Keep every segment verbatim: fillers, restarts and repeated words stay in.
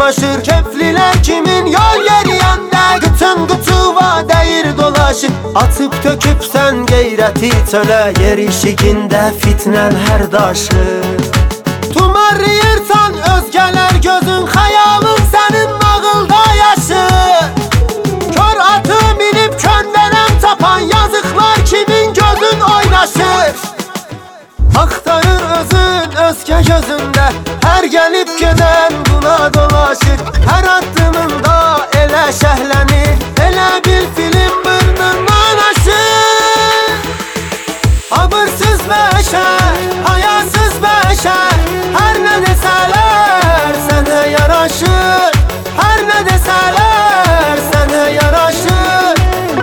yanaşır. Kefliler kimin yol yeriyəndə qıtın qıtıva deyir dolaşır. Atıp töküp sen geyreti çölə, yer işigində fitnən hər daşır. Tumarlayırsan özgələr gözün, xəyalın sənin nağılda yaşır. Kör atı minib köndələm tapan yazıqlar kimin gözün oynaşır. Axtarır özün özgə gözündə, hər gəlib gedən buna dolaşır. Hər addımında elə şəhlənir, elə bir film burnundan aşır. Abırsız bəşər, hayasız bəşər, hər nə desələr sənə yaraşır. Hər nə desələr sənə yaraşır.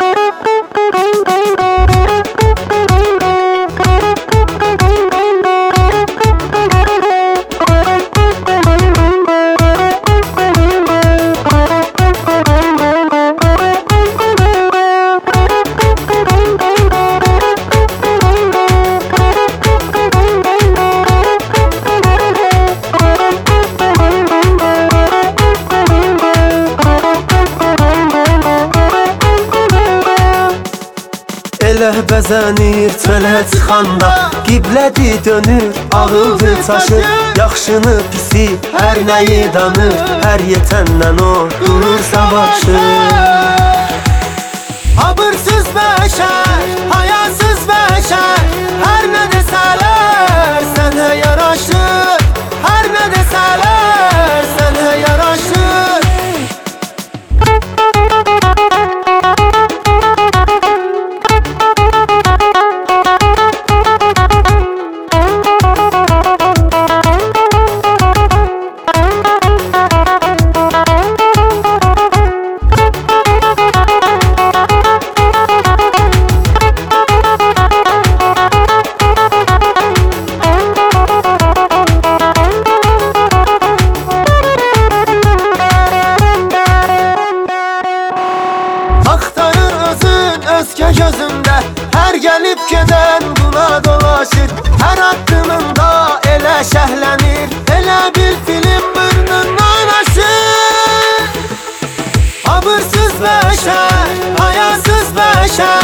Elə bəzənir çölə çıxanda, qiblədi dönür, ağıldı çaşır. Yaxşını pisi hər nəyi danır, hər yetəndən o durur savaşır. Abırsız bəşər, hayasız bəşər, hər nə desələr sənə yaraşır. Hər nə desələr sənə yaraşır. Özgə gözündə hər gəlib gedən buna dolaşır. Hər addımında elə şəhlənir, elə bir film burnundan aşır. Abırsız bəşər, hayasız bəşər,